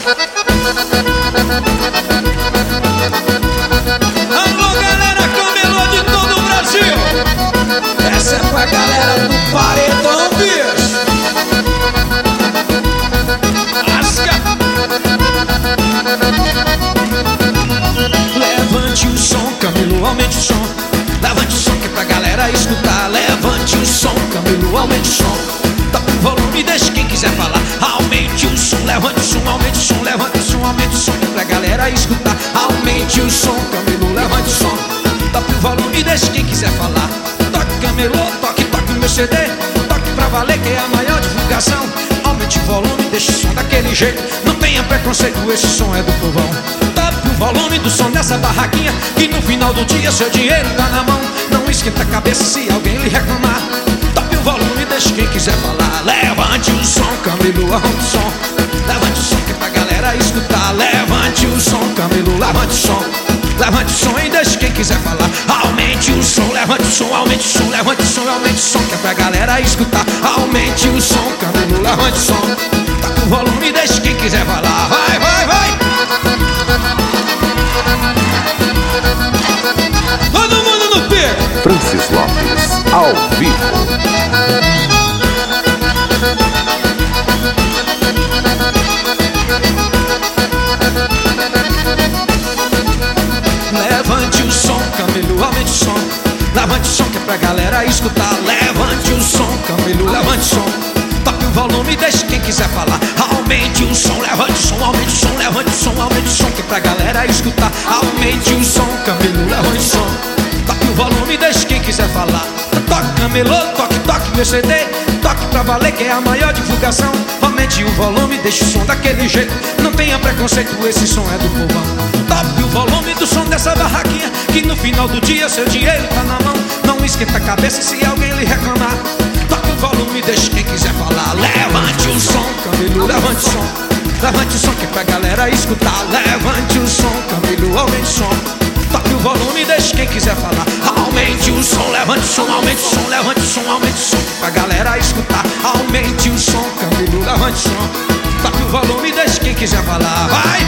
Alô, galera camelô de todo o Brasil. Essa é pra galera do Paredão, bicho. Asca. Levante o som, Camilo, aumente o som. Levante o som que é pra galera escutar. Levante o som, Camilo, aumente o som. Toca o volume, deixa quem quiser falar. Aumente o som, levante o som, aumente o som. Levante o som, aumente o som que é pra galera escutar. Aumente o som, Camilo, levante o som. Toca o volume, deixa quem quiser falar. Toque, Camelo, toque, toque o meu CD. Toque pra valer que é a maior divulgação. Aumente o volume, deixa o som daquele jeito. Não tenha preconceito, esse som é do povão. Toque o volume do som dessa barraquinha, que no final do dia seu dinheiro tá na mão. Não esquenta a cabeça se alguém lhe reclamar. Toque o volume, deixa quem quiser falar. Levante o som, Camilo, aumente o som. Levante o som que é pra galera escutar. Levante o som, Camilo, levante o som. Levante o som e deixa quem quiser falar. Aumente o som, levante o som, aumente o som. Levante o som, aumente o som que é pra galera escutar. Aumente o som, Camilo, levante o som. Toca o volume e deixa quem quiser falar. Vai, vai, vai. Todo mundo no pico. Francis Lopes, ao vivo. Levante o som, Camilo, aumente o som. Levante o som que é pra galera escutar. Levante o som, Camilo, levante o som. Toque o volume, deixa quem quiser falar. Aumente o som, levante o som, aumente o som. Levante o som, aumente o som que é pra galera escutar. Aumente o som, Camilo, levante o som. Toque o volume, deixa quem quiser falar. Toque, Camelo, toque, toque meu CD. Toque pra valer que é a maior divulgação. Aumente o volume, deixa o som daquele jeito. Não tenha preconceito, esse som é do povão. Toque o volume do som dessa barraquinha, que no final do dia seu dinheiro tá na mão. Não esquenta a cabeça se alguém lhe reclamar. Toque o volume, deixa quem quiser falar. Levante o som, Camilo, levante o som. Levante o som que é pra galera escutar. Levante o som, Camilo, aumente o som. Toque o volume, deixa quem quiser falar. Aumente o som, levante o som, aumente o som. Levante o som, aumente o som que é pra galera escutar. Aumente o som, Camilo, levante o som. Toque o volume, deixa quem quiser falar. Vai!